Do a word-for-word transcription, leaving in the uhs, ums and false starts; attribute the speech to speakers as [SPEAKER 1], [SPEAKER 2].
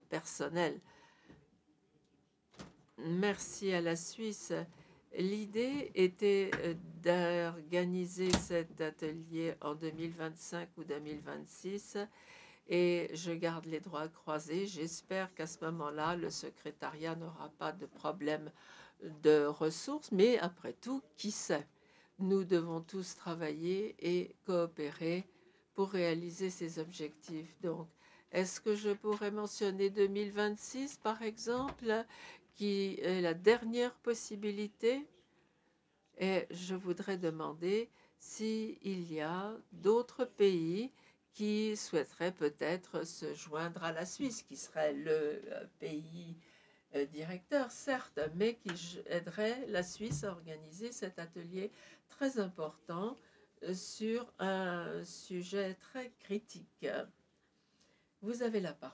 [SPEAKER 1] personnel. Merci à la Suisse. L'idée était d'organiser cet atelier en deux mille vingt-cinq ou deux mille vingt-six et je garde les doigts croisés. J'espère qu'à ce moment-là, le secrétariat n'aura pas de problème de ressources, mais après tout, qui sait? Nous devons tous travailler et coopérer pour réaliser ces objectifs. Donc, est-ce que je pourrais mentionner deux mille vingt-six, par exemple, qui est la dernière possibilité? Et je voudrais demander s'il y a d'autres pays qui souhaiteraient peut-être se joindre à la Suisse, qui serait le pays directeur, certes, mais qui aiderait la Suisse à organiser cet atelier très important sur un sujet très critique. Vous avez la parole.